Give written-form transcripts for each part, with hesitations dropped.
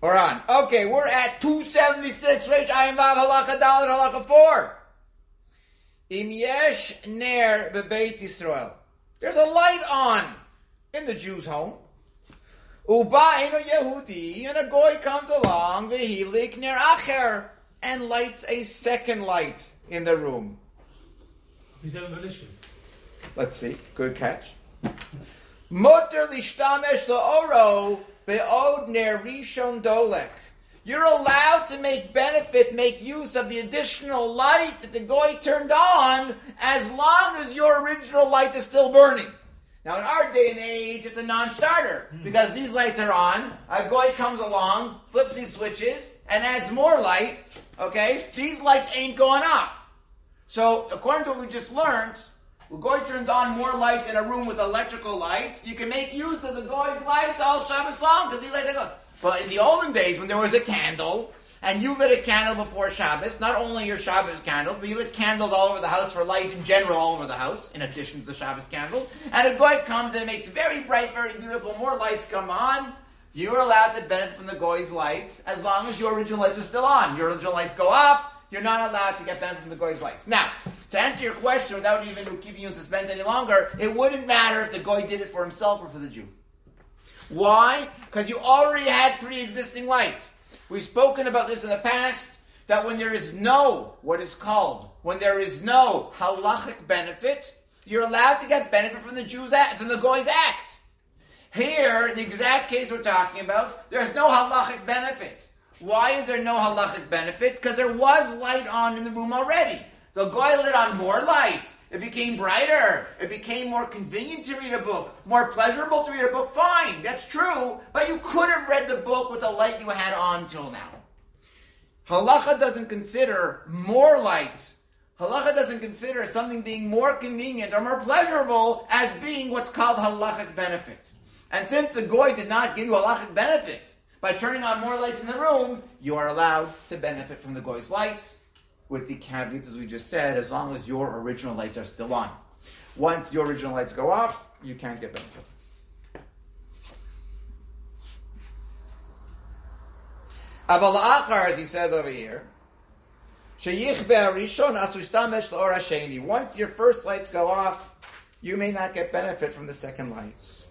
We're on. Okay, we're at 276. Reish Ayin Vav Halacha Dalet Halacha 4. Im yesh ner bebeit Yisrael. There's a light on in the Jew's home. Uba eno Yehudi, and a goy comes along, vehilik ner acher, and lights a second light in the room. His own volition. Let's see. Good catch. Moter lishtamesh la'oro be'od ner rishon dolek. You're allowed to make use of the additional light that the goy turned on, as long as your original light is still burning. Now, in our day and age, it's a non-starter, because these lights are on, a goy comes along, flips these switches, and adds more light, okay? These lights ain't going off. So, according to what we just learned, when goy turns on more lights in a room with electrical lights, you can make use of the goy's lights all Shabbos long, because he lights it up. But in the olden days, when there was a candle, and you lit a candle before Shabbos, not only your Shabbos candles, but you lit candles all over the house for light in general all over the house, in addition to the Shabbos candles, and a goy comes and it makes very bright, very beautiful, more lights come on, you're allowed to benefit from the goy's lights, as long as your original lights are still on. Your original lights go up, you're not allowed to get benefit from the goy's lights. Now, to answer your question, without even keeping you in suspense any longer, it wouldn't matter if the goy did it for himself or for the Jew. Why? Because you already had pre-existing light. We've spoken about this in the past, that when there is no halachic benefit, you're allowed to get benefit from the goy's act. Here, in the exact case we're talking about, there's no halachic benefit. Why is there no halachic benefit? Because there was light on in the room already. So goy lit on more light. It became brighter. It became more convenient to read a book, more pleasurable to read a book. Fine, that's true, but you could have read the book with the light you had on till now. Halacha doesn't consider more light. Halacha doesn't consider something being more convenient or more pleasurable as being what's called halachic benefit. And since the goy did not give you halachic benefit by turning on more lights in the room, you are allowed to benefit from the goy's light, with the caveats, as we just said, as long as your original lights are still on. Once your original lights go off, you can't get benefit. Aval achar, as he says over here, once your first lights go off, you may not get benefit from the second lights.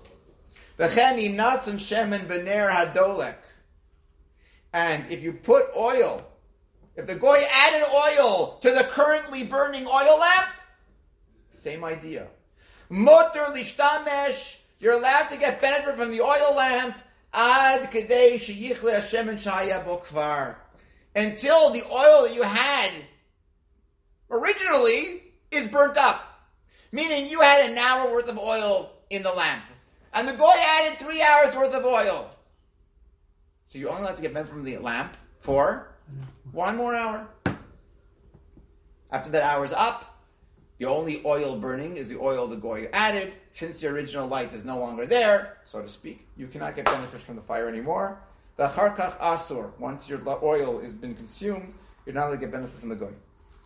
And if you put oil, if the goy added oil to the currently burning oil lamp, same idea. Motor lishtamesh, you're allowed to get benefit from the oil lamp ad kadei sheyichle hashemen shaya bokvar, until the oil that you had originally is burnt up. Meaning you had an hour worth of oil in the lamp, and the goy added 3 hours worth of oil. So you're only allowed to get benefit from the lamp for 1 more hour. After that hour's up, the only oil burning is the oil the goy added. Since the original light is no longer there, so to speak, you cannot get benefits from the fire anymore. The charkach asur, once your oil has been consumed, you're not allowed to get benefit from the goy.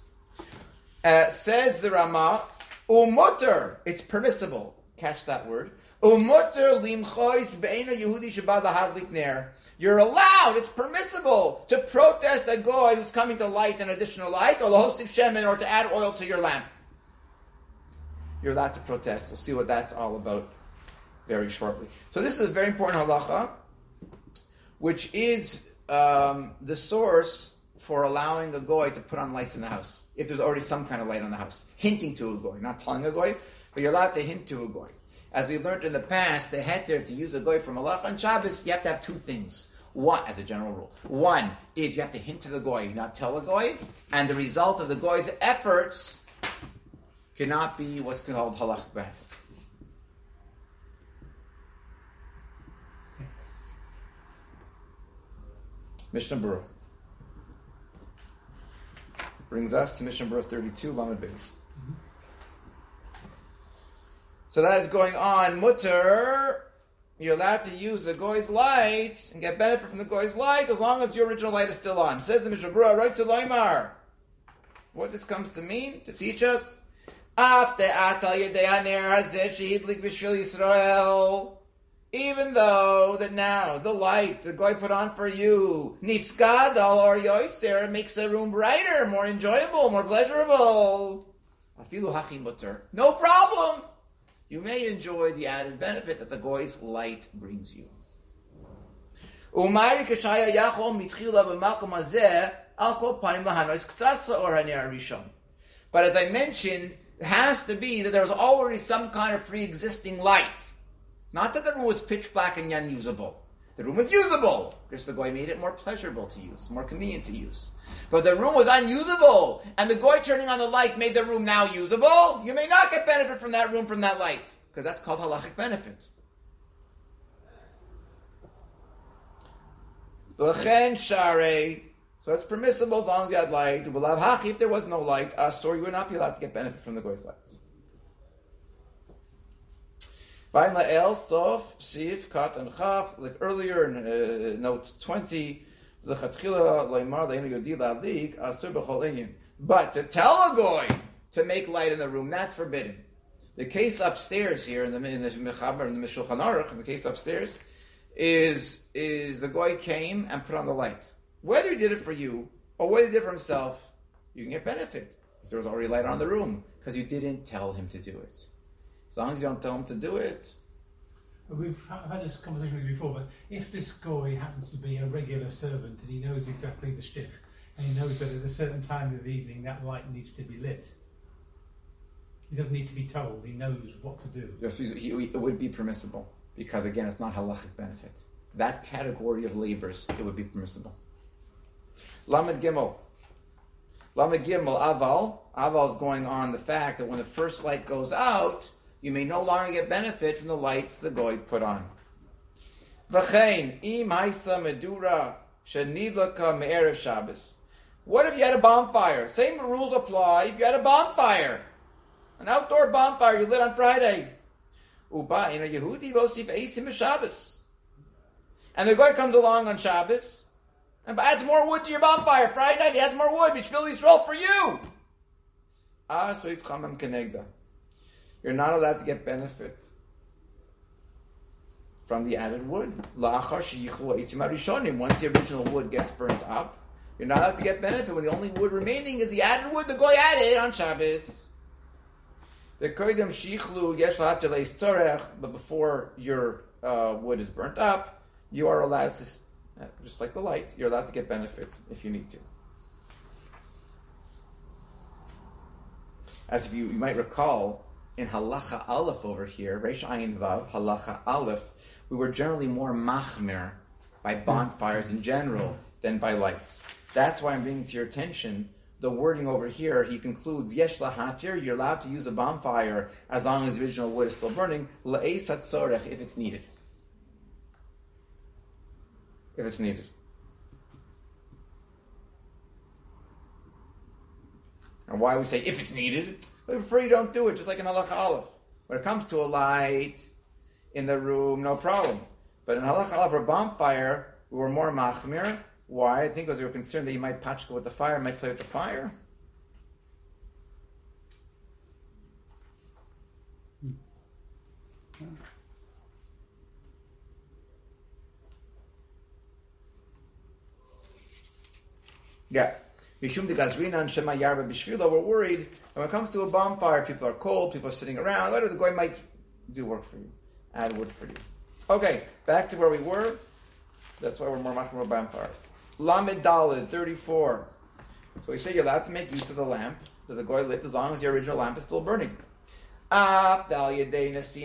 Says the Rama, umutter, it's permissible. Catch that word. Umutter limchois be'ena Yehudi sheba lahadlik ner. You're allowed, it's permissible, to protest a goy who's coming to light an additional light, or lahosif shemen, or to add oil to your lamp. You're allowed to protest. We'll see what that's all about very shortly. So this is a very important halacha, which is the source for allowing a goy to put on lights in the house, if there's already some kind of light on the house. Hinting to a goy, not telling a goy, but you're allowed to hint to a goy. As we learned in the past, the heter to use a goy for malach on Shabbos, you have to have 2 things. One, as a general rule. One is you have to hint to the goy, not tell a goy, and the result of the goy's efforts cannot be what's called halachic benefit. Mishnah Berurah brings us to Mishnah Berurah 32, Lamed Beis. So that is going on. Mutter, you're allowed to use the goy's light and get benefit from the goy's light as long as your original light is still on. Says the Mishnah Berurah, right to Loimar. What this comes to mean, to teach us, Even though that now the light the goy put on for you, niskad al or yoiser, makes the room brighter, more enjoyable, more pleasurable. Afilu hachi mutter. No problem. You may enjoy the added benefit that the goy's light brings you. Umayri kashaya yachol mitchila b'malkom hazeh al kol panim lahanois ktsasa or haner rishon. But as I mentioned, it has to be that there was already some kind of pre-existing light. Not that the room was pitch black and unusable. The room was usable. Just the goy made it more pleasurable to use, more convenient to use. But the room was unusable, and the goy turning on the light made the room now usable. You may not get benefit from that room from that light, because that's called halachic benefit. V'chen sharei. So it's permissible as long as you had light. V'lav hachi, if there was no light, asor, you would not be allowed to get benefit from the goy's light. Vayin la'el, sof, sif, kat, and chaf, like earlier in note 20, but to tell a goy to make light in the room, that's forbidden. The case upstairs here in the Mechaber, in the Shulchan Aruch, in the case upstairs, is the goy came and put on the light. Whether he did it for you or whether he did it for himself, you can get benefit if there was already light on the room because you didn't tell him to do it. As long as you don't tell him to do it. We've had this conversation with you before, but if this guy happens to be a regular servant and he knows exactly the shtick, and he knows that at a certain time of the evening that light needs to be lit, he doesn't need to be told, he knows what to do. Yes, it would be permissible, because again, it's not halachic benefit. That category of labors, it would be permissible. Lamed Gimel. Lamed Gimel, Aval. Aval is going on the fact that when the first light goes out, you may no longer get benefit from the lights the goy put on. V'chein, im haisa medura shenidlaka me'erev Shabbos. What if you had a bonfire? Same rules apply if you had a bonfire. An outdoor bonfire you lit on Friday. Uba in a Yehudi vosif eitzim Shabbos. And the goy comes along on Shabbos and adds more wood to your bonfire. Friday night he adds more wood, which Philly's roll for you. So it's chamam kenegda. You're not allowed to get benefit from the added wood. Once the original wood gets burnt up, you're not allowed to get benefit when the only wood remaining is the added wood the goy added on Shabbos. But before your wood is burnt up, you are allowed to, just like the light, you're allowed to get benefit if you need to. As if you might recall, in Halacha Aleph over here, Reish Ayin Vav, Halacha Aleph, we were generally more machmir by bonfires in general than by lights. That's why I'm bringing to your attention the wording over here. He concludes, Yesh lahatir, you're allowed to use a bonfire as long as the original wood is still burning, la'es hatzorech, if it's needed. If it's needed. And why we say if it's needed? We prefer you don't do it, just like in Halacha Aleph. When it comes to a light in the room, no problem. But in Halacha Aleph for a bonfire, we were more machmir. Why? I think because we were concerned that you might pachka with the fire, might play with the fire. Yeah. Mishum de Gazrina and Shema Yarba Bishvila, we're worried. And when it comes to a bonfire, people are cold, people are sitting around. Later, the goy might do work for you, add wood for you. Okay, back to where we were. That's why we're more machmir about bonfire. Lamed Daled 34. So we say you're allowed to make use of the lamp that the goy lit as long as your original lamp is still burning. This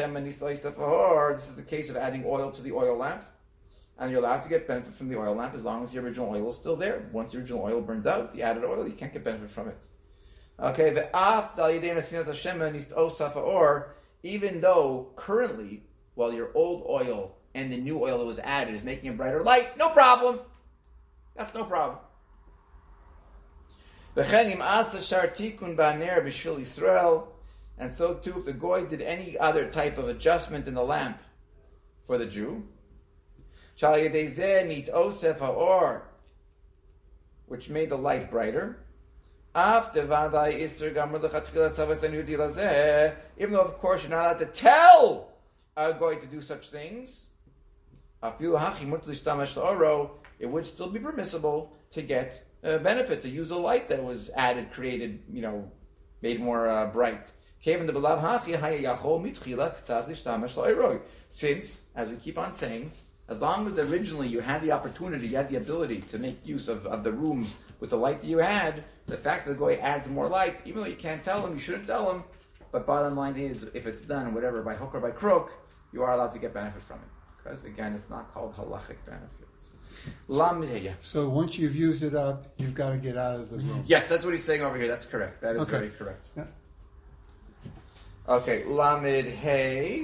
is the case of adding oil to the oil lamp. And you're allowed to get benefit from the oil lamp as long as the original oil is still there. Once the original oil burns out, the added oil, you can't get benefit from it. Okay, or even though currently, while your old oil and the new oil that was added is making a brighter light, no problem. That's no problem. And so too, if the goy did any other type of adjustment in the lamp for the Jew, which made the light brighter, even though of course you're not allowed to tell a goy to do such things, it would still be permissible to get a benefit, to use a light that was added, created, made more bright. Since, as we keep on saying, as long as originally you had the opportunity, you had the ability to make use of the room with the light that you had, the fact that the goy adds more light, even though you can't tell him, you shouldn't tell him, but bottom line is, if it's done, whatever, by hook or by crook, you are allowed to get benefit from it. Because again, it's not called halachic benefit. So once you've used it up, you've got to get out of the room. Yes, that's what he's saying over here. That's correct. That is very correct. Yeah. Okay, Lamed Hey.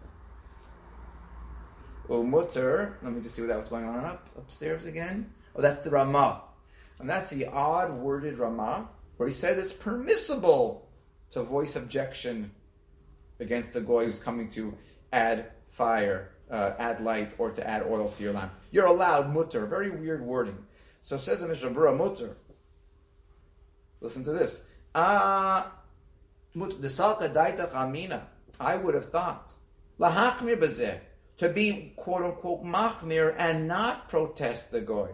Umutter. Let me just see what that was going on upstairs again. Oh, that's the Ramah. And that's the odd worded Ramah, where he says it's permissible to voice objection against a goy who's coming to add fire, add light, or to add oil to your lamp. You're allowed mutter. Very weird wording. So says the Mishnah Berurah mutter. Listen to this. I would have thought lahachmir bazeh, to be quote unquote machmir and not protest the goy.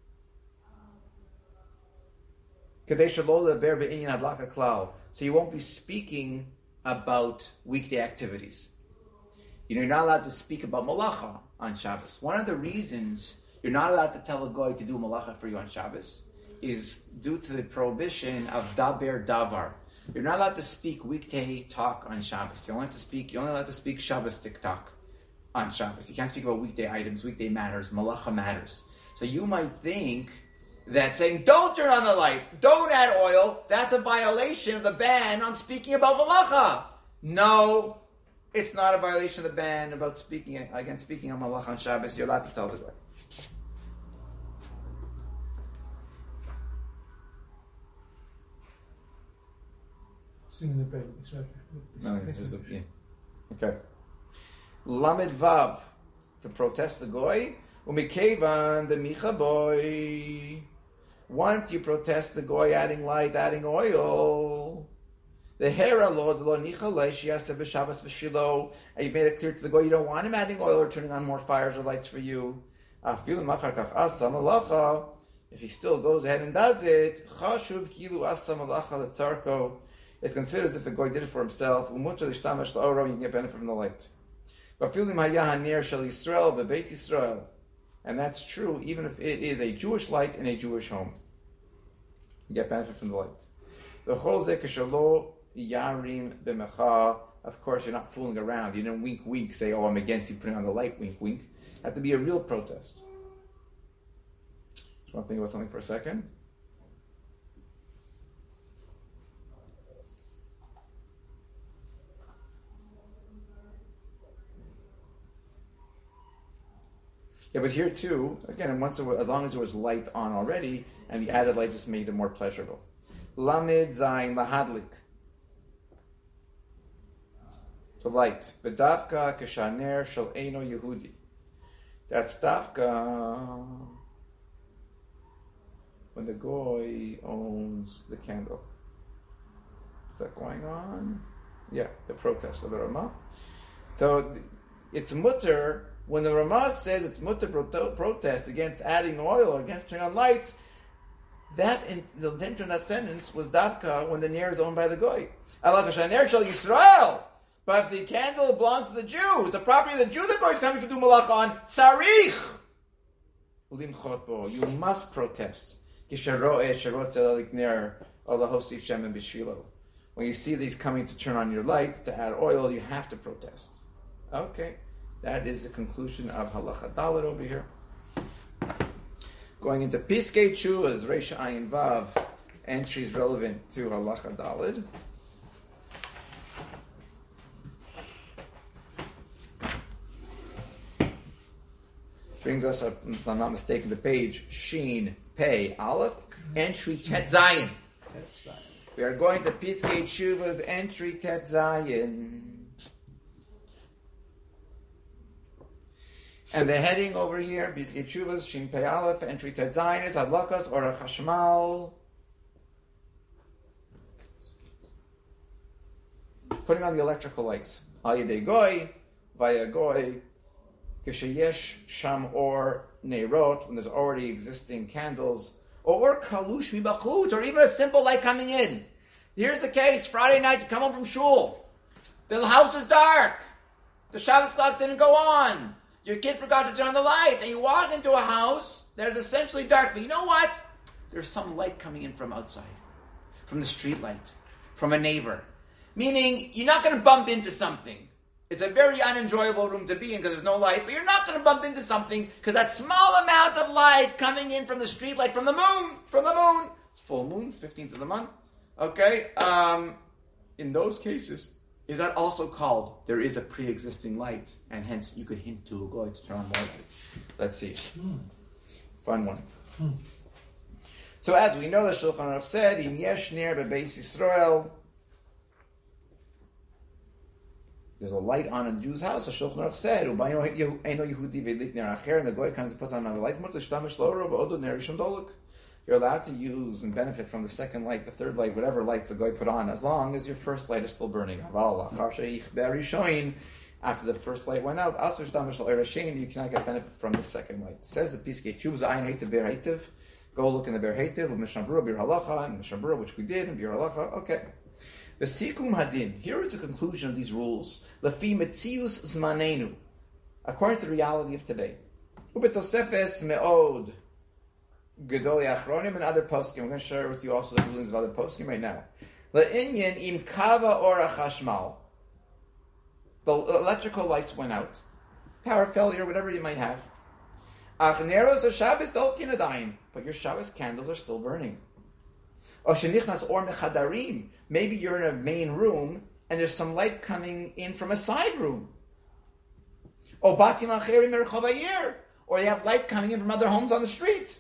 So you won't be speaking about weekday activities. You're not allowed to speak about malacha on Shabbos. One of the reasons you're not allowed to tell a goy to do malacha for you on Shabbos is due to the prohibition of daber davar. You're not allowed to speak weekday talk on Shabbos. You're only allowed to speak Shabbos talk on Shabbos. You can't speak about weekday items, weekday matters, malacha matters. So you might think that saying, don't turn on the light, don't add oil, that's a violation of the ban on speaking about malacha. No, it's not a violation of the ban about speaking on malacha on Shabbos. You're allowed to tell the goy. Singing the baby. Okay. Lamed Vav, to protest the goy. Umikevan the micha boy. Once you protest the goy adding light, adding oil, the hera lord lo nichalei she has to be Shabbos b'shilo, and you made it clear to the goy you don't want him adding oil or turning on more fires or lights for you. If he still goes ahead and does it, chashuv kilu asa malacha letzarko. It's considered as if the goy did it for himself. Umutar l'shtamash la'oro, you can get benefit from the light. And that's true even if it is a Jewish light in a Jewish home. You get benefit from the light. Of course, you're not fooling around. You don't wink, wink, say, oh, I'm against you putting on the light, wink, wink. It has to be a real protest. Just want to think about something for a second. Yeah, but here too, again, as long as it was light on already, and the added light just made it more pleasurable. Lamed Zayin Lahadlik. To light. Bedavka Keshaner Shel Eino Yehudi. That's Davka when the goy owns the candle. Is that going on? Yeah, the protest of the Ramah. So it's mutter. When the Ramah says it's mutter protest against adding oil or against turning on lights, the intent of that sentence was davka when the ner is owned by the goy. But if the candle belongs to the Jew, it's a property of the Jew the goy is coming to do malach on, tzarich limchot bo. You must protest. When you see these coming to turn on your lights, to add oil, you have to protest. Okay. That is the conclusion of Halacha Dalet over here. Going into Piskei Teshuvos, Reish Ayin Vav, entries relevant to Halacha Dalet. Brings us up, if I'm not mistaken, the page Shin Pei Aleph, entry Tet Zayin. We are going to Piskei Teshuvos, entry Tet Zayin. And the heading over here, Piskei Teshuvos, Shin Pei Aleph, entry Tet Zayin, is Hadlakas or Chashmal. Putting on the electrical lights. Al Yedei Goy, Vayagoy, Kishayesh Sham or Neirot, when there's already existing candles, or Kalush Mibachut, or even a simple light coming in. Here's the case: Friday night, you come home from shul. The house is dark. The Shabbos clock didn't go on. Your kid forgot to turn on the lights, and you walk into a house. There's essentially dark, but you know what? There's some light coming in from outside, from the street light, from a neighbor. Meaning, you're not going to bump into something. It's a very unenjoyable room to be in because there's no light, but you're not going to bump into something because that small amount of light coming in from the street light, from the moon, it's full moon, 15th of the month. Okay, in those cases, is that also called there is a pre-existing light, and hence you could hint to a goy to turn on more light. Let's see. Fun one. So as we know, the Shulchan Aruch said, "Im yesh ner bebeis Yisrael." There's a light on in the Jew's house. The Shulchan Aruch said, "Ubayno eino Yehudi ve'lik ner acher," and the goy comes and puts on another light. You're allowed to use and benefit from the second light, the third light, whatever lights the goy put on, as long as your first light is still burning. After the first light went out, you cannot get benefit from the second light. It says the Piskei Teshuvah Ayin Heitev Ber Heitev. Go look in the Ber Heitev of Mishnah Berurah Bir Halacha, and Mishnah Berurah, which we did, and Bir Halacha. Okay. The Sikum Hadin. Here is the conclusion of these rules. Lefi Metzius Zmanenu. According to the reality of today. Ubetosefes Me'od Gedoli Achronim and other poskim. We're going to share with you also the rulings of other poskim right now. Le'inyan Im Kava Ora Chashmal. The electrical lights went out. Power failure, whatever you might have. Achneros or Shabbos Dolkin Adayin. But your Shabbos candles are still burning. Or Shenichnas or Mechadarim. Maybe you're in a main room and there's some light coming in from a side room. Or Batim Acherim Merchavayir. Or you have light coming in from other homes on the street.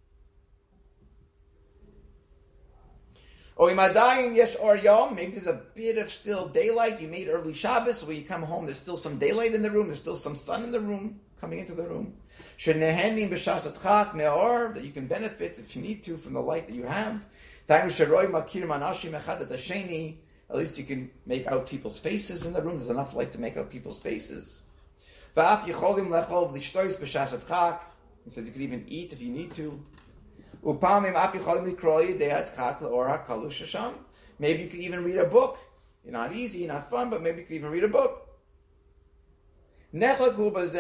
Or Imadayin Yesh Or Yom, maybe there's a bit of still daylight. You made early Shabbos, so when you come home, there's still some daylight in the room, there's still some sun in the room, coming into the room. Shenehenim B'Shas Atchak Me'or, that you can benefit if you need to from the light that you have. At least you can make out people's faces in the room. There's enough light to make out people's faces. He says you can even eat if you need to. Maybe you could even read a book. You're not easy, not fun, but maybe you could even read a book. There's a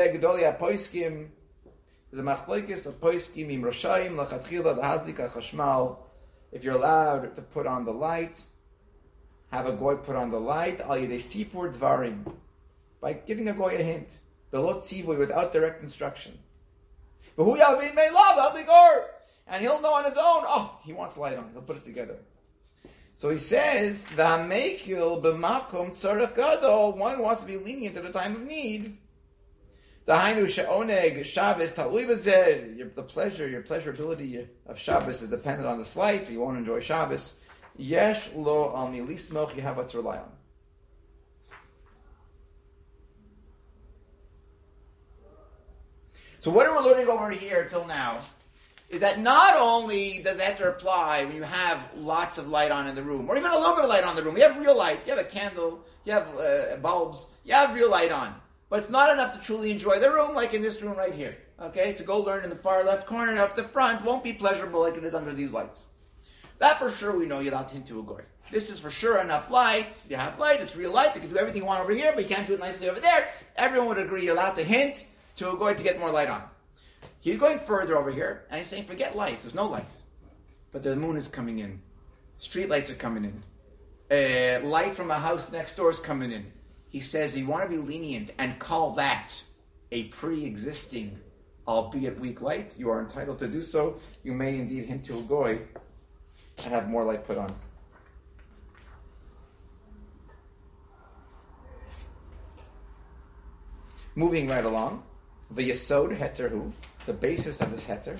machlokes of poiskim im roshaim lachatchila lahadlik hachashmal. If you're allowed to put on the light, have a goy put on the light, al yedei sipur dvarim, by giving a goy a hint, belot tzivoy, without direct instruction. V'hu yavin me'elav hadlik or, and he'll know on his own. Oh, he wants light on. He'll put it together. So he says, "V'hamekil b'makom tzarech gadol." One wants to be lenient at a time of need. Dahainu she'oneg Shabbos talui b'zeh. The pleasure, your pleasurability of Shabbos is dependent on this light. You won't enjoy Shabbos. Yesh lo al milismoch. You have what to rely on. So what are we learning over here till now is that not only does that apply when you have lots of light on in the room, or even a little bit of light on in the room. You have real light, you have a candle, you have bulbs, you have real light on. But it's not enough to truly enjoy the room, like in this room right here. Okay, to go learn in the far left corner up the front won't be pleasurable like it is under these lights. That for sure we know you're allowed to hint to a goy. This is for sure enough light. You have light, it's real light, you can do everything you want over here, but you can't do it nicely over there. Everyone would agree you're allowed to hint to a goy to get more light on. He's going further over here, and he's saying, forget lights, there's no lights. But the moon is coming in. Street lights are coming in. Light from a house next door is coming in. He says you want to be lenient and call that a pre-existing, albeit weak light. You are entitled to do so. You may indeed hint to a goy and have more light put on. Moving right along, the yesod heter hu, the basis of this heter.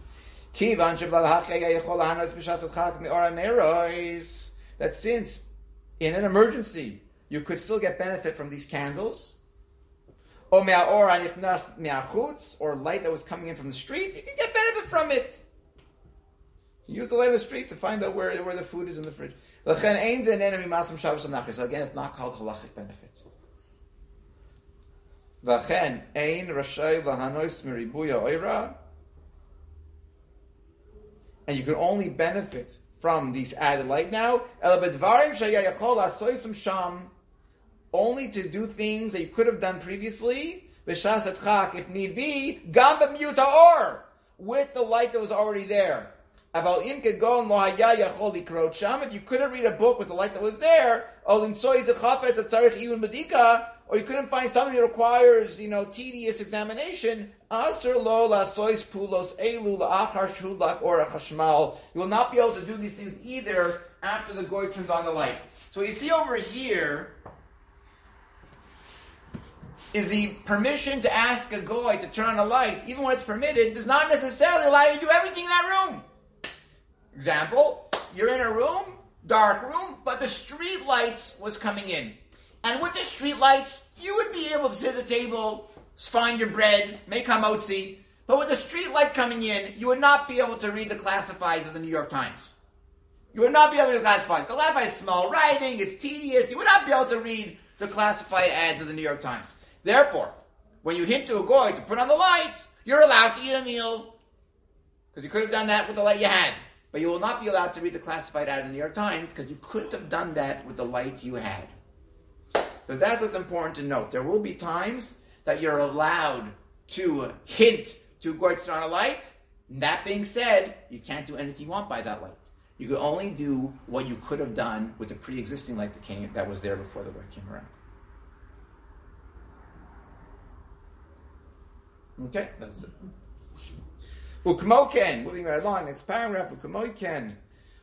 That since in an emergency you could still get benefit from these candles, or light that was coming in from the street, you can get benefit from it. You use the light of the street to find out where the food is in the fridge. So again, it's not called halachic benefit. V'chen ein rashay lahanois meribuya oira. And you can only benefit from these added light now. Only to do things that you could have done previously, if need be, with the light that was already there. If you couldn't read a book with the light that was there, or you couldn't find something that requires, tedious examination, you will not be able to do these things either after the goy turns on the light. So what you see over here is the permission to ask a goy to turn on a light, even when it's permitted, does not necessarily allow you to do everything in that room. Example, you're in a room, dark room, but the street lights was coming in. And with the street lights, you would be able to sit at the table, find your bread, make hamotzi. But with the street light coming in, you would not be able to read the classifieds of the New York Times. You would not be able to read the classifieds. The classified is small writing, it's tedious. You would not be able to read the classified ads of the New York Times. Therefore, when you hint to a goy to put on the light, you're allowed to eat a meal. Because you could have done that with the light you had. But you will not be allowed to read the classified ad in the New York Times because you couldn't have done that with the light you had. So that's what's important to note. There will be times that you're allowed to hint to go turn on a light. And that being said, you can't do anything you want by that light. You could only do what you could have done with the pre-existing light that was there before the light came around. Okay, that's it. Ukmoken, moving right along, next paragraph, Ukmoken.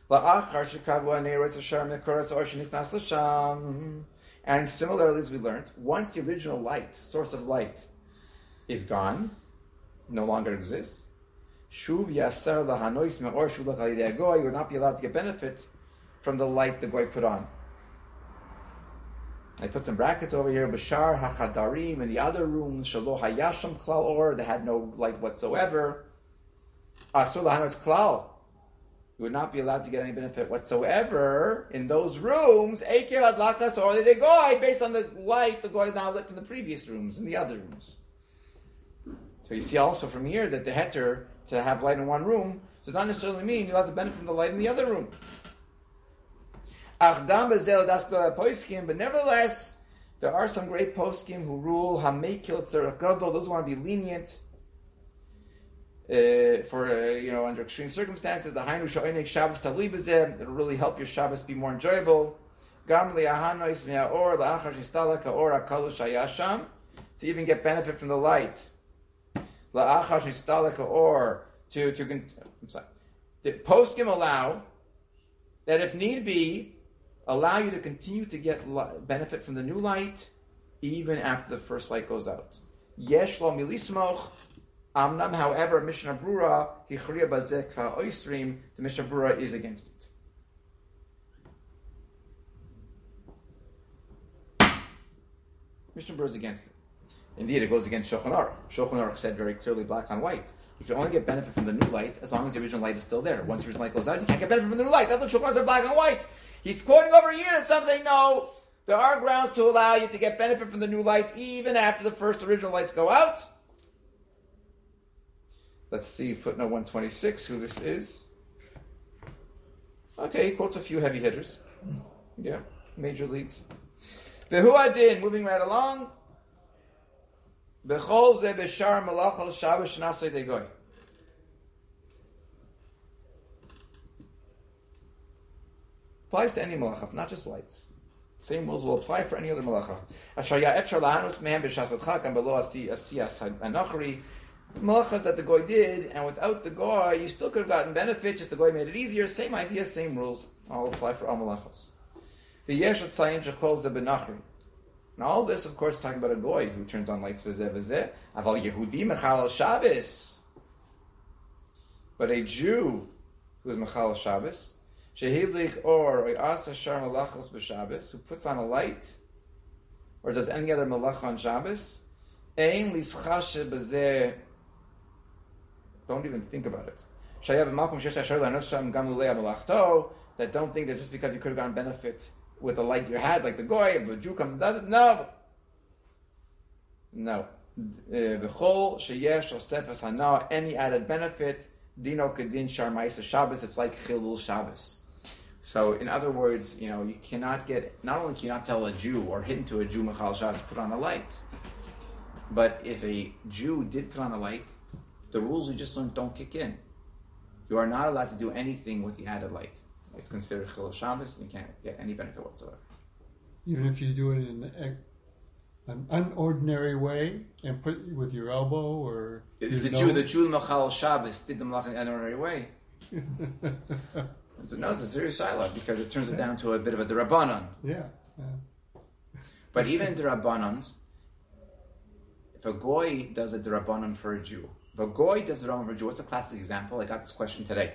And similarly, as we learned, once the original light, source of light, is gone, no longer exists, Shuv Yasar Lahanois Me'or Shuv Lachalidei Goy, you would not be allowed to get benefit from the light the Goy put on. I put some brackets over here, Bashar HaChadarim, in the other rooms, Shalo Hayasham Klal Or, they had no light whatsoever. Asur Lahanois Klal, you would not be allowed to get any benefit whatsoever in those rooms, Ekev Adlakas or the Goy, based on the light the Goy now lit in the previous rooms, in the other rooms. So you see also from here that the heter to have light in one room does not necessarily mean you're allowed to benefit from the light in the other room. But nevertheless, there are some great poskim who rule Hamekil Tzarech Gadol, those who want to be lenient under extreme circumstances. The Hainu Sha'onek Shabbos Tali B'zeh, it'll really help your Shabbos be more enjoyable. Gam Li'ahanois Me'or La'achar Shistalak Ha'or HaKalu Shayasham, to even get benefit from the light. La'achar Shistalak Ha'or, I'm sorry. The poskim allow that if need be, allow you to continue to get benefit from the new light even after the first light goes out. Yesh lo milismoch amnam, however, Mishnah Brura hichriya bazek ha'oistrim, the Mishnah Brura is against it. Mishnah Brura is against it. Indeed, it goes against Shulchan Aruch. Shulchan Aruch said very clearly, black on white, you can only get benefit from the new light as long as the original light is still there. Once the original light goes out, you can't get benefit from the new light. That's what Shulchan Aruch said, black on white. He's quoting over here, and some say, no, there are grounds to allow you to get benefit from the new light even after the first original lights go out. Let's see footnote 126, who this is. Okay, he quotes a few heavy hitters. Yeah, major leagues. Vehu adin, moving right along. Bechol ze b'shar malachal shabbos shnasei degoy. Applies to any malacha, not just lights. Same rules will apply for any other malacha. Ashaya efshar lahanus mehem b'shasat chakam below asiyas hanachri. Malachas that the goy did, and without the goy, you still could have gotten benefit. Just the goy made it easier. Same idea, same rules. All apply for all malachas. V'yesh tzayin shekol ze benachri. Now all this, of course, is talking about a goy who turns on lights v'zeh v'zeh. Aval Yehudi mechal al Shabbos. But a Jew who is mechal al Shabbos, shehidlik or asa shar malachos b'Shabbos, who puts on a light or does any other malacha on Shabbos, ein lischashe b'zeh. Don't even think about it. That don't think that just because you could have gotten benefit with the light you had, like the goy, if a Jew comes and does it, no. No. V'chol sheyesh osefes hana, any added benefit, dino kedin shar ma'isa Shabbos, it's like chilul Shabbos. So, in other words, you cannot not only can you not tell a Jew or hint to a Jew Michal Shabbos put on a light, but if a Jew did put on a light, the rules we just learned don't kick in. You are not allowed to do anything with the added light. It's considered chilul Shabbos, and you can't get any benefit whatsoever. Even if you do it in an unordinary way and put it with your elbow or the Jew Michal Shabbos did the malach in an unordinary way. It's a serious dialogue because it turns it down to a bit of a derabanan. Yeah. But even in derabbanans, if a goy does a derabanan for a Jew, if a goy does a derabanan for a Jew, what's a classic example? I got this question today.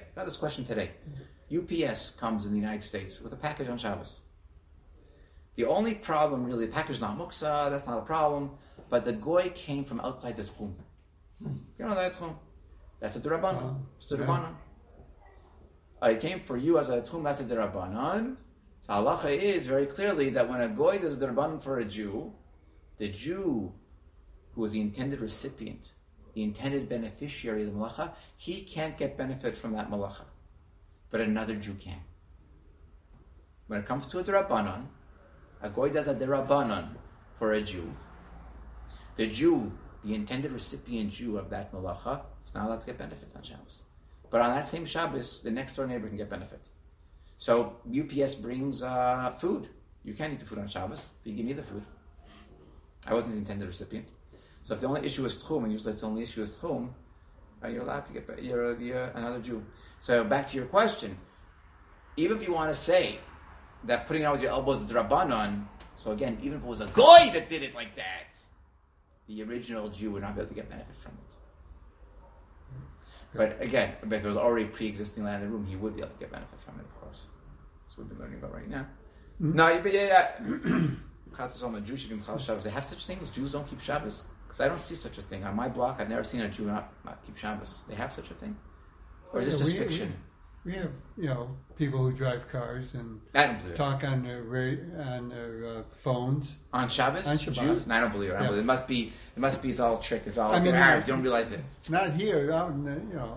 UPS comes in the United States with a package on Shabbos. The only problem, really, the package is not muksa, that's not a problem, but the goy came from outside the tchum. You know that tchum? That's a derabanan. It's a derabanan. I came for you as a tchum, that's a derabanan. So halacha is very clearly that when a goy does a derabanan for a Jew, the Jew who is the intended recipient, the intended beneficiary of the malacha, he can't get benefit from that malacha, but another Jew can. When it comes to a derabanan, a goy does a derabanan for a Jew. The Jew, the intended recipient Jew of that malacha, is not allowed to get benefit on Shabbos. But on that same Shabbos, the next door neighbor can get benefit. So UPS brings food. You can't eat the food on Shabbos, but you give me the food. I wasn't the intended recipient. So if the only issue is tchum, and usually it's the only issue is tchum, you're allowed to get another Jew. So back to your question. Even if you want to say that putting it on with your elbows is drabanan, so again, even if it was a goy that did it like that, the original Jew would not be able to get benefit from it. But again, if there was already pre-existing land in the room, he would be able to get benefit from it, of course. That's what we've been learning about right now. Mm-hmm. No, but Jews they have such things. Jews don't keep Shabbos. Because I don't see such a thing. On my block, I've never seen a Jew not keep Shabbos. They have such a thing? Or is this just fiction? We have, people who drive cars and talk on their phones on Shabbos. On Shabbat. Jews? No, I don't believe it. It must be. It's all trick. It's all Arabs. You don't realize it. Not here. Out in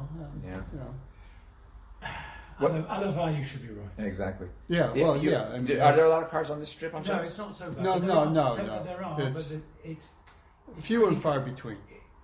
Alavai, you should be right. Exactly. Yeah. Well, yeah. Are there a lot of cars on the strip on Shabbos? No, it's not so bad. No. There are, but it's few and far between.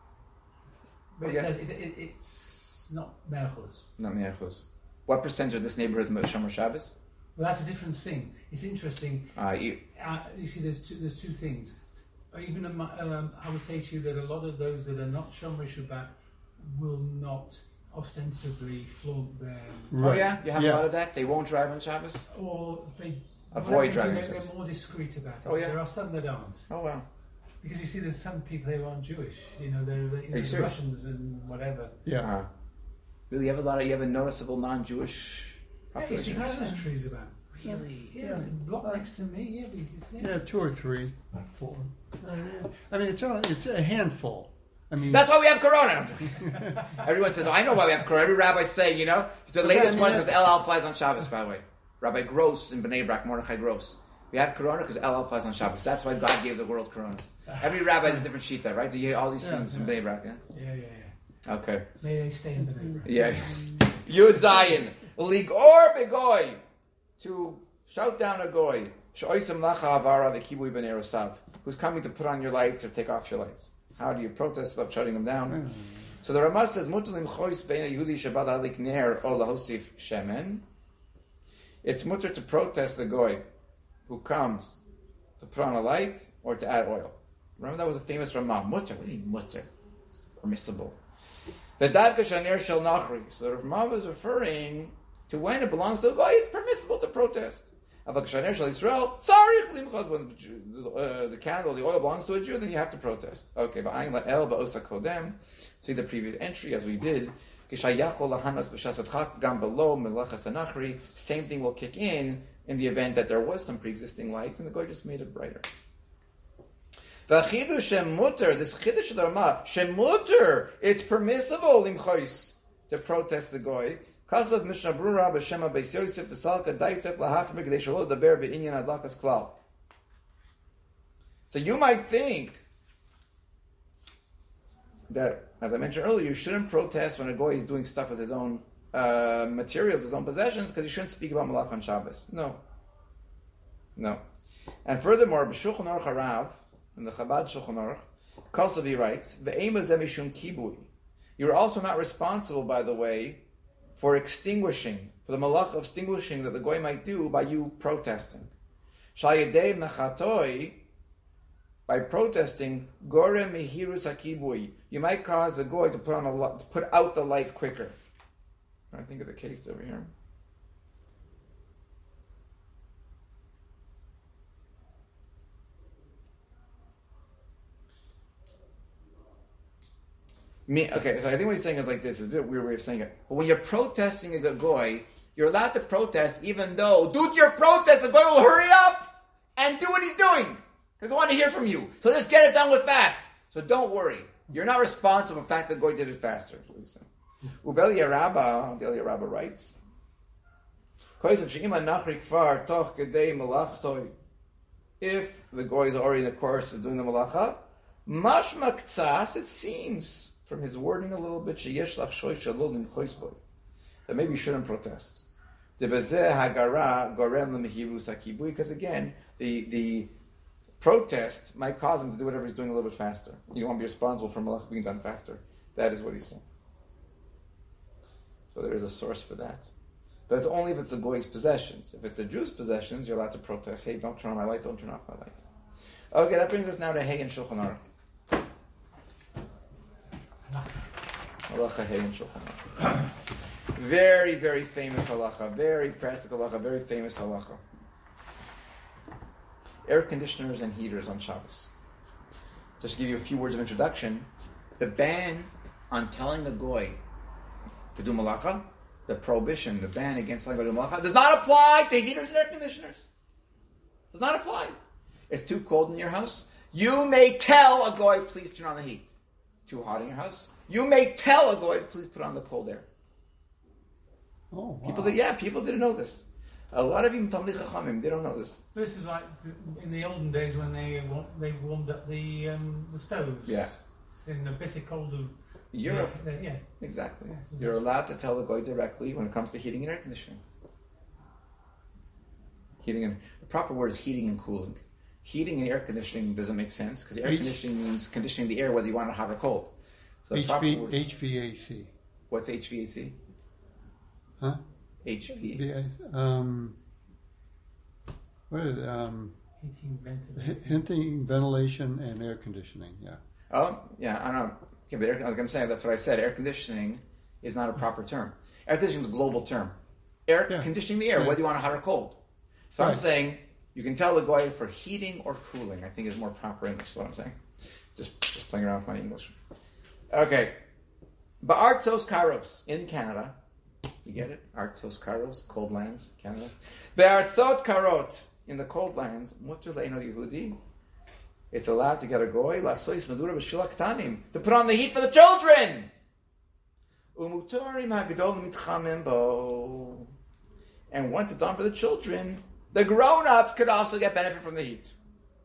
But it's not merchus. Not merchus. What percentage of this neighborhood is Shomer Shabbos? Well, that's a different thing. It's interesting. You see, there's two things. Even I would say to you that a lot of those that are not Shomer Shabbat will not ostensibly flaunt their. Right. Oh yeah, you have a lot of that. They won't drive on Shabbos, or they avoid driving. They're more discreet about it. Oh yeah, there are some that aren't. Oh wow. Because you see, there's some people who aren't Jewish. They're Russians and whatever. Yeah. Uh-huh. Really, you have a noticeable non-Jewish population. Yeah, you see Christmas trees about. Really? Yeah, the block next to me. Yeah, 2 or 3, 4. I mean, it's a handful. I mean, that's why we have Corona. Everyone says, I know why we have Corona. Every rabbi say, the latest one is because El Al flies on Shabbos, by the way. Rabbi Gross in Bnei Brak, Mordechai Gross. We had Corona because El Al flies on Shabbos. That's why God gave the world Corona. Every rabbi has a different shita, right? Do you hear all these things from Bnei Brak, Yeah. Okay. May they stay in Bnei Brak. Yeah. Yud Zayin. Ligor begoy. To shout down a goy. She'oisem lacha avara v'kibui b'nei rosav. Who's coming to put on your lights or take off your lights. How do you protest about shutting them down? So the Ramah says, Mutalim chois beina Yehudi shabbat alik ner o lahosif shemen. It's mutter to protest the goy who comes to put on a light or to add oil. Remember that was a famous Ramah. Mutter. What do you mean mutter? It's permissible. The Dadka Shaner Shel Nachri. So the Ramah was referring to when it belongs to a goy, it's permissible to protest. Avak Shaner Shel Yisrael, sorry, when the candle, the oil belongs to a Jew, then you have to protest. Okay, ba'ayin la'el ba'osa kodem. See the previous entry as we did. Same thing will kick in the event that there was some pre-existing light and the goy just made it brighter. This chidush of the Ramah, shemuter, it's permissible to protest the goy. Kasav Mishnah Brura b'Shema Beis Yosef T'Salka Daitek Lahafim B'Kdei Shelo Daber B'Inyan Adlakas Klal. So you might think that, as I mentioned earlier, you shouldn't protest when a goy is doing stuff with his own materials, his own possessions, because you shouldn't speak about malach on Shabbos. No. And furthermore, b'Shulchan Aruch Harav, in the Chabad Shulchan Aruch, Kosovi writes, "Ve'ema zeh mishum kibui." You're also not responsible, by the way, for extinguishing, for the malach of extinguishing that the goy might do by you protesting. Shal yedei mechatoi, by protesting, gorem mehirus hakibui, you might cause the goy to put out the light quicker. I think of the case over here. Okay, so I think what he's saying is like this. It's a bit weird way of saying it. But when you're protesting a goy, you're allowed to protest even though, due to your protest, the goy will hurry up and do what he's doing. Because I want to hear from you. So just get it done with fast. So don't worry. You're not responsible for the fact that the goy did it faster. That's what he's saying. Ubel Yarabba, the Yarabba writes, if the goy is already in the course of doing the malacha, mashma ktsas, it seems from his wording a little bit, that maybe you shouldn't protest. Because again, the protest might cause him to do whatever he's doing a little bit faster. You don't want to be responsible for malach being done faster. That is what he's saying. So there is a source for that. But it's only if it's a goy's possessions. If it's a Jew's possessions, you're allowed to protest. Hey, don't turn on my light, don't turn off my light. Okay, that brings us now to Hey and Shulchan Aruch. Halacha Hey and Shulchan Aruch. Very, very famous halacha. Very practical halacha. Very famous halacha. Air conditioners and heaters on Shabbos. Just to give you a few words of introduction, the ban on telling the goy to do malacha, the prohibition, the ban against telling the goy to do malacha, does not apply to heaters and air conditioners. Does not apply. It's too cold in your house. You may tell a goy, please turn on the heat. Too hot in your house. You may tell a goy, please put on the cold air. Oh, wow. People didn't know this. A lot of even Talmidei Chachamim, they don't know this. This is like in the olden days when they warmed up the stoves. Yeah. In the bitter cold of Europe. Yeah. Exactly. Yeah, so You're allowed to tell the goy directly when it comes to heating and air conditioning. The proper word is heating and cooling. Heating and air conditioning doesn't make sense because air conditioning means conditioning the air whether you want it hot or cold. So HVAC. What's HVAC? Huh? HV. What is heating, ventilation, and air conditioning? Yeah. Oh, yeah. I don't know. Okay, but like I'm saying, that's what I said. Air conditioning is not a proper term. Air conditioning is a global term. Conditioning the air, whether you want it hot or cold. So I'm saying you can tell the goy for heating or cooling. I think is more proper English. Is what I'm saying. Just playing around with my English. Okay. Ba'artzos Karos in Canada. You get it? Artzos Karos, cold lands, Canada. Be'artzot Karot in the cold lands. Mutter le'eno Yehudi. It's allowed to get a goy lasois madura b'shila ktanim to put on the heat for the children. Umutorim hagdol mitchamim bo. And once it's on for the children, the grown-ups could also get benefit from the heat.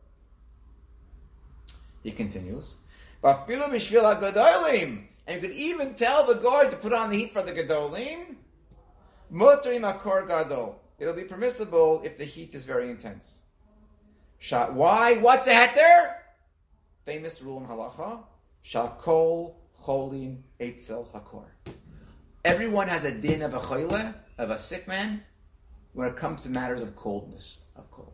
He continues, Bafilu b'shvil hagedolim. And you could even tell the goy to put on the heat for the gedolim. Muterim hakor gadol. It'll be permissible if the heat is very intense. Why? What's a heter? Famous rule in halacha. Shakol cholim eitzel hakor. Everyone has a din of a choyle, of a sick man, when it comes to matters of coldness, of cold.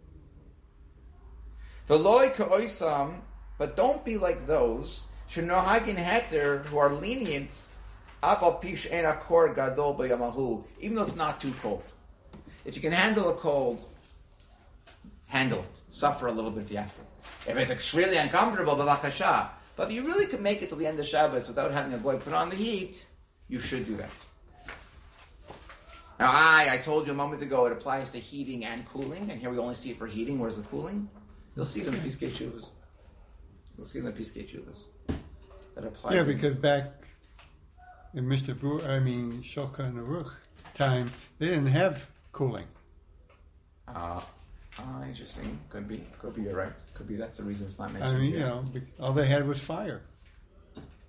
V'loi ka'oisam, but don't be like those shenohagin heter who are lenient. Apal pish ein hakor gadol b'yamahu, even though it's not too cold. If you can handle a cold, handle it. Suffer a little bit if you have to. If it's extremely uncomfortable, b'lachasha. But if you really could make it till the end of Shabbos without having a goy put on the heat, you should do that. Now, I told you a moment ago it applies to heating and cooling, and here we only see it for heating. Where's the cooling? You'll see it in the Piskei Teshuvos. You'll see it in the Piskei Teshuvos. That applies. Yeah, because back in Shulchan Aruch time, they didn't have cooling. Interesting. Could be. You're right. Could be that's the reason it's not mentioned here. All they had was fire.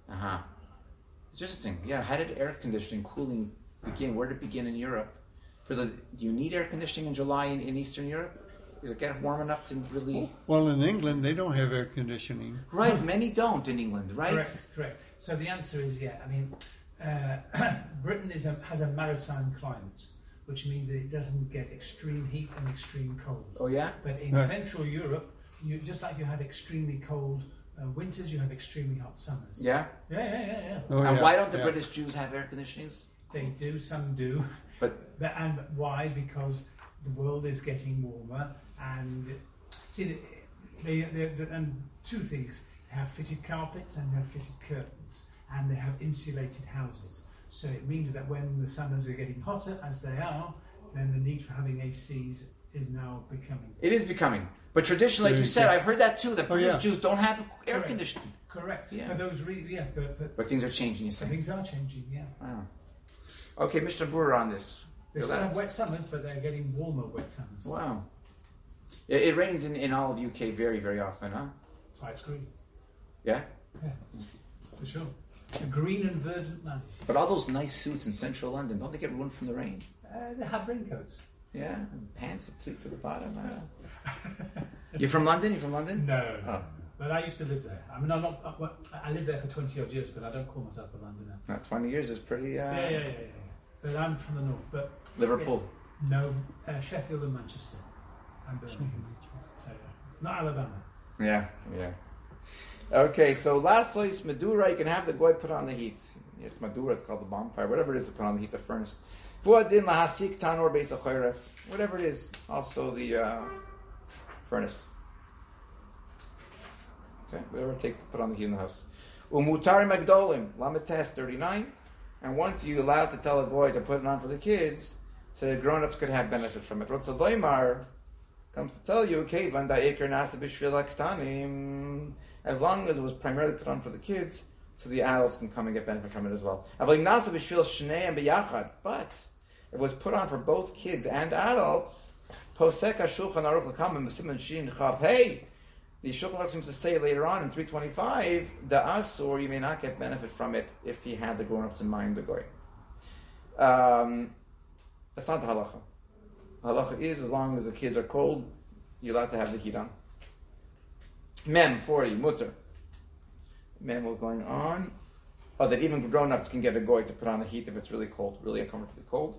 Uh-huh. It's interesting. Yeah, how did air conditioning, cooling begin? Where did it begin in Europe? Do you need air conditioning in July in Eastern Europe? Does it get warm enough to really... Well, in England, they don't have air conditioning. Right, many don't in England, right? Correct. So the answer is yeah. I mean, Britain has a maritime climate, which means that it doesn't get extreme heat and extreme cold. Oh, yeah? But in Central Europe, just like you have extremely cold winters, you have extremely hot summers. Yeah? Yeah. Oh, And yeah, why don't the yeah. British Jews have air conditionings? They do, some do. And why? Because the world is getting warmer, and see, and two things: they have fitted carpets and they have fitted curtains, and they have insulated houses. So it means that when the summers are getting hotter, as they are, then the need for having ACs is now becoming. It is becoming. But traditionally, like you said, I've heard that too, that British Jews don't have air conditioning. Correct. Yeah. For those reasons, yeah. But things are changing, you say? Things are changing, yeah. Wow. Okay, Mr. Brewer on this. They still have wet summers, but they're getting warmer wet summers. Wow. It rains in all of UK very, very often, huh? That's why it's green. Yeah? Yeah, for sure. A green and verdant land. But all those nice suits in central London, don't they get ruined from the rain? They have raincoats. Yeah, and pants and pleats at the bottom. You're from London? You're from London? No. Oh. But I used to live there. I mean, I'm not. I lived there for 20 odd years, but I don't call myself a Londoner. No, 20 years is pretty. Yeah. But I'm from the north. But Liverpool. No, Sheffield and Manchester. And Birmingham. So not Alabama. Yeah. Okay, so lastly, it's Madura. You can have the goy put on the heat. It's Madura. It's called the bonfire. Whatever it is to put on the heat, the furnace. Vuadin lahasik tanor beis achoyref. Whatever it is, also the furnace. Okay, whatever it takes to put on the heat in the house. Umutari magdolim lamites 39. And once you're allowed to tell a goy to put it on for the kids, so the grown-ups could have benefit from it. Rotza Doimar comes to tell you, okay, as long as it was primarily put on for the kids, so the adults can come and get benefit from it as well. But it was put on for both kids and adults. Hey, the Shulchan Aruch seems to say later on in 325, the Asur, you may not get benefit from it if he had the grown-ups in mind, the Goy. That's not the halacha. Halacha is, as long as the kids are cold, you're allowed to have the heat on. Mem 40, mutter. Mem was going on. Oh, that even grown-ups can get a goy to put on the heat if it's really cold, really uncomfortably cold.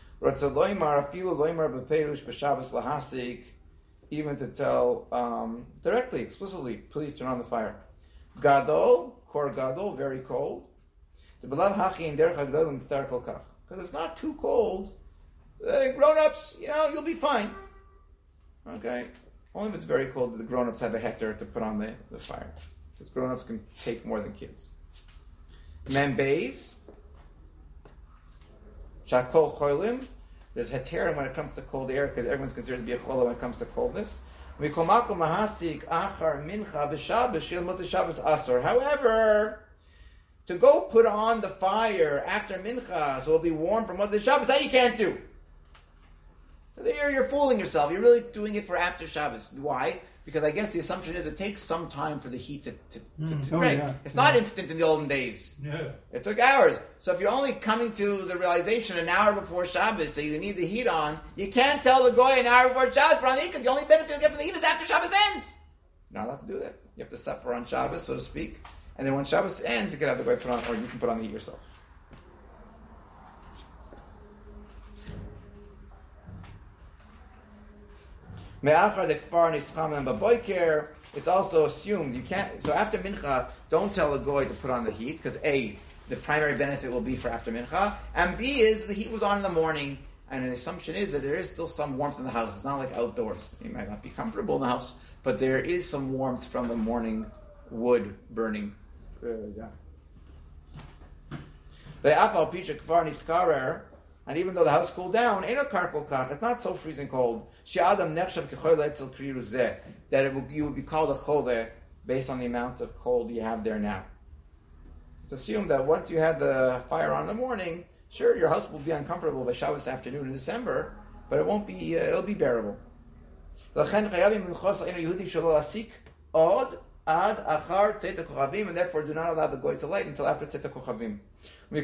Even to tell directly, explicitly, please turn on the fire. Gadol, kor gadol, very cold. Because it's not too cold. Grown-ups, you'll be fine. Okay? Only if it's very cold do the grown-ups have a heter to put on the fire. Because grown-ups can take more than kids. Membeis. Shakol cholim. There's heter when it comes to cold air because everyone's considered to be a chola when it comes to coldness. However, to go put on the fire after mincha so it'll be warm for Motzei Shabbos, that you can't do. So there you're fooling yourself. You're really doing it for after Shabbos. Why? Because I guess the assumption is it takes some time for the heat to break. It's not instant in the olden days. Yeah. It took hours. So if you're only coming to the realization an hour before Shabbos, so you need the heat on, you can't tell the goy an hour before Shabbos put on the heat because the only benefit you'll get from the heat is after Shabbos ends. You're not allowed to do that. You have to suffer on Shabbos, so to speak. And then when Shabbos ends, you can have the goy put on, or you can put on the heat yourself. It's also assumed you can't. So after mincha, don't tell a goy to put on the heat because A, the primary benefit will be for after mincha, and B is the heat was on in the morning, and an assumption is that there is still some warmth in the house. It's not like outdoors. You might not be comfortable in the house, but there is some warmth from the morning wood burning. And even though the house cooled down, it's not so freezing cold. That you would be called a chole based on the amount of cold you have there now. It's assumed that once you had the fire on in the morning, sure, your house will be uncomfortable by Shabbos afternoon in December, but it won't be. It'll be bearable. ad achar tzeit kochavim, and therefore do not allow the goy to light until after tzeit kochavim. It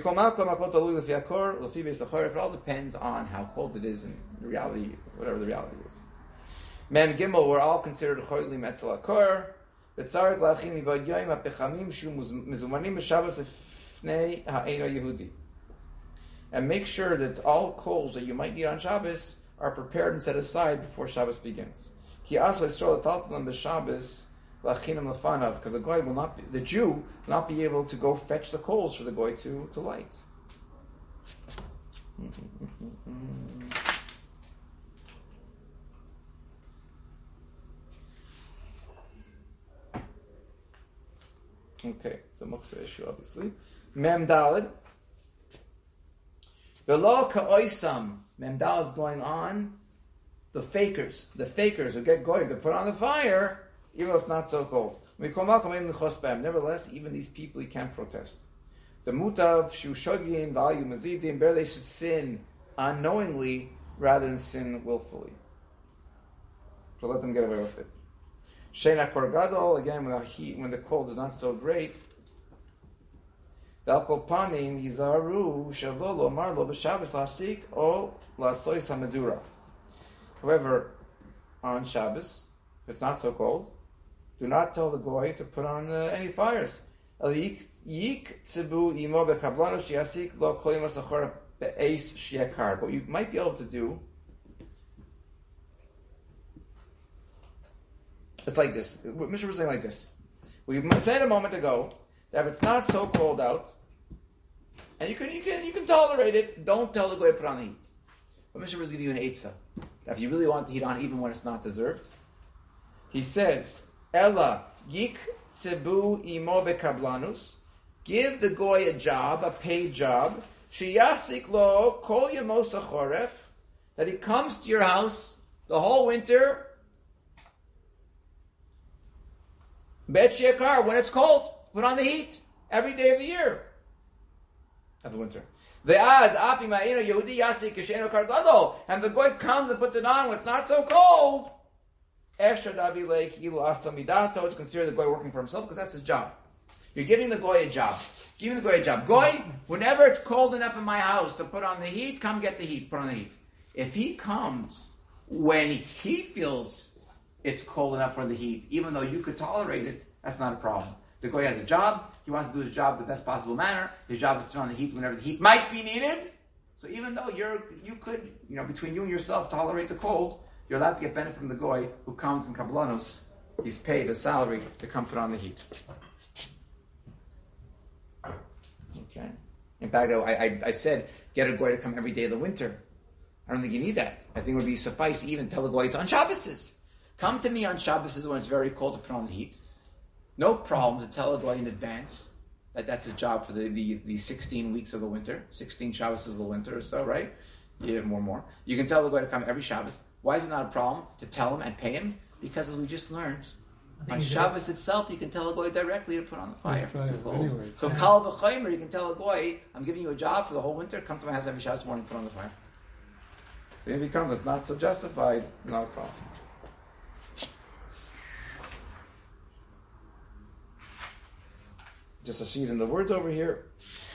all depends on how cold it is and the reality, whatever the reality is. Mem Gimel were all considered cholim etzel akor. V'tzarik la'achim ibad yoyim ha'pechamim shu mizumanim b'Shabbos lifnei ha'eino Yehudi. And make sure that all coals that you might need on Shabbos are prepared and set aside before Shabbos begins. Ki also Yisrael taltalam b'Shabbos la'achinam lefanav, because the Jew will not be able to go fetch the coals for the goy to light. Okay, it's a muksa issue, obviously. Mem Daled. V'lo ka'oisam. Mem Daled is going on. The fakers who get goy to put on the fire, even though it's not so cold. Nevertheless, even these people, you can't protest. The mutav shu shogin v'ayu mazidim. Better they should sin unknowingly rather than sin willfully. So let them get away with it. Sheina korgadol, again, when the cold is not so great. Velkol panim yizaru shalolo marlo b'Shabbos lasik o lasois hamedura. However, on Shabbos, if it's not so cold, do not tell the goy to put on any fires. Yik tzibu imo bekablano shiasik lo kolim asachor be'eis shiakar. What you might be able to do, it's like this. What Mishnah was saying like this. We said a moment ago that if it's not so cold out, and you can tolerate it, don't tell the goy to put on the heat. But Mishnah was giving you an eitzah. If you really want the heat on, even when it's not deserved, he says, Ella yik tzibu imo bekablanus. Give the goy a job, a paid job. Sheyasik lo kol yemos hachoref. That he comes to your house the whole winter. Bet shekar, when it's cold, put on the heat every day of the year. Of the winter. And the goy comes and puts it on when it's not so cold. It's considered the goy working for himself because that's his job. You're giving the goy a job. Giving the goy a job. Goy, whenever it's cold enough in my house to put on the heat, come get the heat. Put on the heat. If he comes when he feels it's cold enough for the heat, even though you could tolerate it, that's not a problem. The goy has a job. He wants to do his job the best possible manner. His job is to turn on the heat whenever the heat might be needed. So even though you could, between you and yourself, tolerate the cold, you're allowed to get benefit from the goy who comes in kablanus. He's paid a salary to come put on the heat. Okay. In fact, I said get a goy to come every day of the winter. I don't think you need that. I think it would be suffice to even tell the goys on Shabbos. Come to me on Shabbos when it's very cold to put on the heat. No problem to tell a goy in advance that that's his job for the 16 weeks of the winter. 16 Shabbos of the winter or so, right? Yeah, more. You can tell the goy to come every Shabbos. Why is it not a problem to tell him and pay him? Because as we just learned, on Shabbos itself, you can tell a goy directly to put on the fire if it's too cold. Anyway, so kal v'chaymer, you can tell a goy, I'm giving you a job for the whole winter, come to my house every Shabbos morning, put on the fire. So if he comes, it's not so justified, not a problem. Just a sheet in the words over here.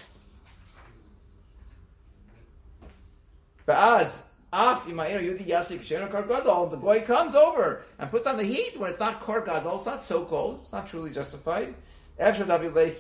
Ba'az, the goy comes over and puts on the heat when it's not kor gadol, it's not so cold, it's not truly justified. It can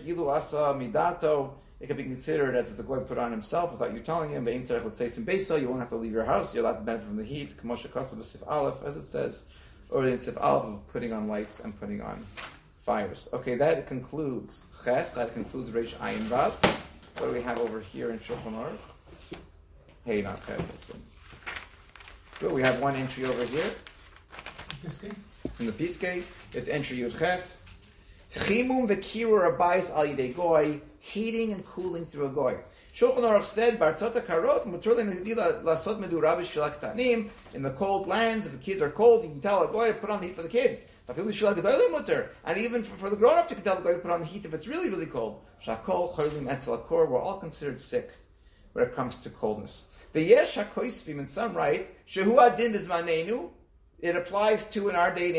be considered as if the goy put on himself without you telling him. You won't have to leave your house, you're allowed to benefit from the heat, as it says, or in Sif Aleph of putting on lights and putting on fires. Okay, that concludes Ches, that concludes Reish Ayin Vav. What do we have over here in Shulchan Aruch? Hey, not Ches, I said. Good, we have one entry over here. In the Piskei, it's entry Yud Ches. Chimum v'kiru abayis al yidei goy, heating and cooling through a goy. Shulchan Aruch said, Bartzot karot mutar lehudi lasot medura b'shel ktanim. In the cold lands, if the kids are cold, you can tell a goy to put on the heat for the kids. And even for the grown-ups, you can tell the goy to put on the heat if it's really, really cold. Shakol cholim etzel akor, we're all considered sick when it comes to coldness. The yesh hakoisvim, and some write, shehu adin bizmanenu, it applies to in our day and age,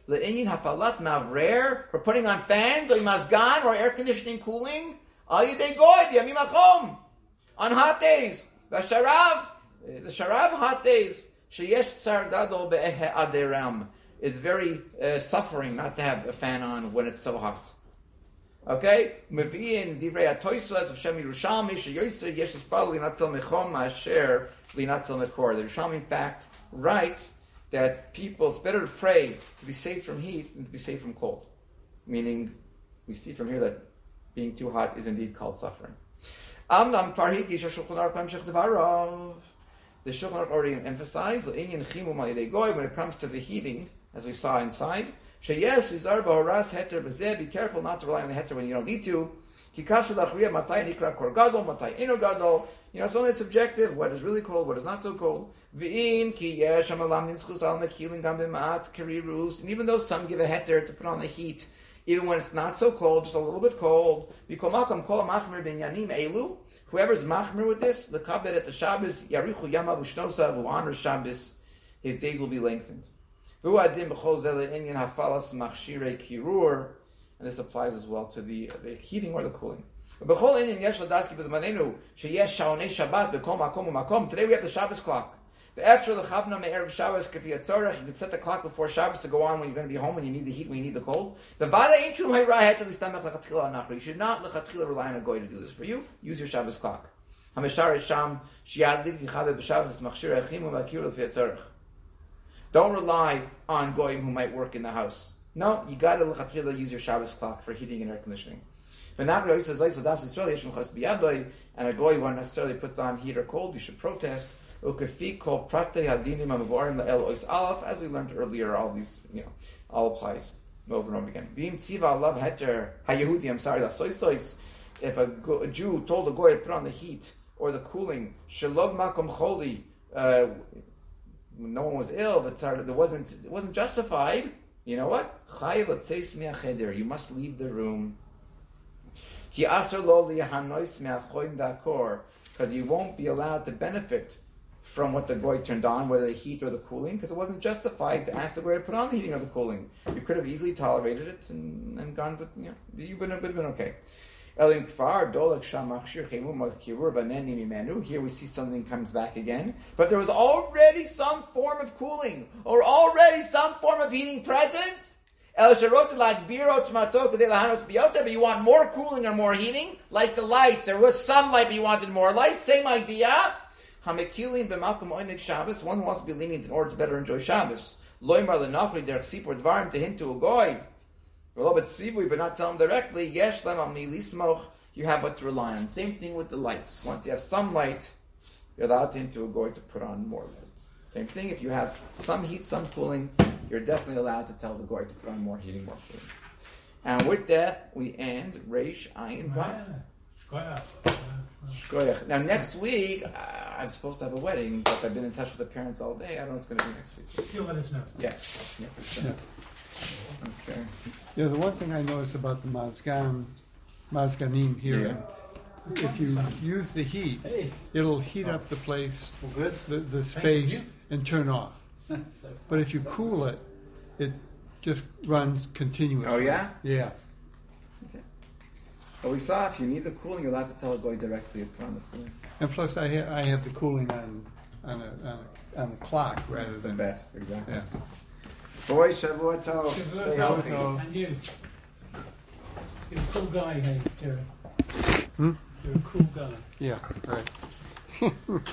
le'inyin hafalat mavrer, for putting on fans, or mazgan, or air conditioning, cooling, al yidei goy, b'yamim hachom, on hot days. The sharav hot days, sheyesh tsar gadol be'ehe aderam. It's very suffering not to have a fan on when it's so hot. Okay? Mevi'in divrei ha'toisas of Shem Yerushalmi sheyoser yesh espal linatzel mechom ma'asher linatzel mekor. The Yerushalmi, in fact, writes that it's better to pray to be safe from heat than to be safe from cold. Meaning, we see from here that being too hot is indeed called suffering. Amnam farhiti shulchan aruch b'hamshech devarav. The Shulchan Aruch already emphasized le'inyan chimu ma'idei goy when it comes to the heating, as we saw inside. Sheyesh lizar b'horas heter b'zeh. Be careful not to rely on the heter when you don't need to. Ki kasher lachriya matai nikra kor gadol, matai ino gadol. It's only subjective. What is really cold, what is not so cold. V'im ki yesh amalam nimschus al mekilin gam b'maat kerirus. And even though some give a heter to put on the heat, even when it's not so cold, just a little bit cold. B'komakom kol machmer b'inyanim elu. Whoever's machmer with this, the kabed at the Shabbos, yarichu yamav u'shnosav, who honors Shabbos, his days will be lengthened. And this applies as well to the heating or the cooling. Today we have the Shabbos clock. You can set the clock before Shabbos to go on when you're going to be home, when you need the heat, when you need the cold. You should not rely on a goy to do this for you. Use your Shabbos clock. Don't rely on goyim who might work in the house. No, you got to use your Shabbos clock for heating and air conditioning. And a goy who unnecessarily puts on heat or cold, you should protest. As we learned earlier, all these, all applies over and over again. If a Jew told a goy to put on the heat or the cooling, no one was ill, but it wasn't justified. You know what? You must leave the room. Because you won't be allowed to benefit from what the goy turned on, whether the heat or the cooling, because it wasn't justified to ask the goy to put on the heating or the cooling. You could have easily tolerated it and gone with, you would have been okay. Here we see something comes back again. But there was already some form of cooling, or already some form of heating present. But you want more cooling or more heating? Like the lights. There was sunlight, but you wanted more light. Same idea. One who wants to be lenient in order to better enjoy Shabbos. To hint to a goy. But not tell him directly. You have what to rely on. Same thing with the lights. Once you have some light, you're allowed to hint to a goy to put on more lights. Same thing, if you have some heat, some cooling, you're definitely allowed to tell the goy to put on more heating, more cooling. And with that, we end Reish Ayin Vav. Now next week, I'm supposed to have a wedding, but I've been in touch with the parents all day. I don't know what's going to be next week. You'll let us know. Yeah. Sure. Okay. Yeah, the one thing I noticed about the Mazganim here, if you use the heat, it'll heat up the place, the space, and turn off. But if you cool it, it just runs continuously. Oh, yeah? Yeah. Okay. But we saw if you need the cooling, you're allowed to tell a goy directly to put on the cooling. And plus, I have the cooling on the clock rather That's than the best, exactly. Yeah. Boy, Shavua Tov. Stay healthy. And you. You're a cool guy, hey, Jerry. Hmm? You're a cool guy. Yeah, right.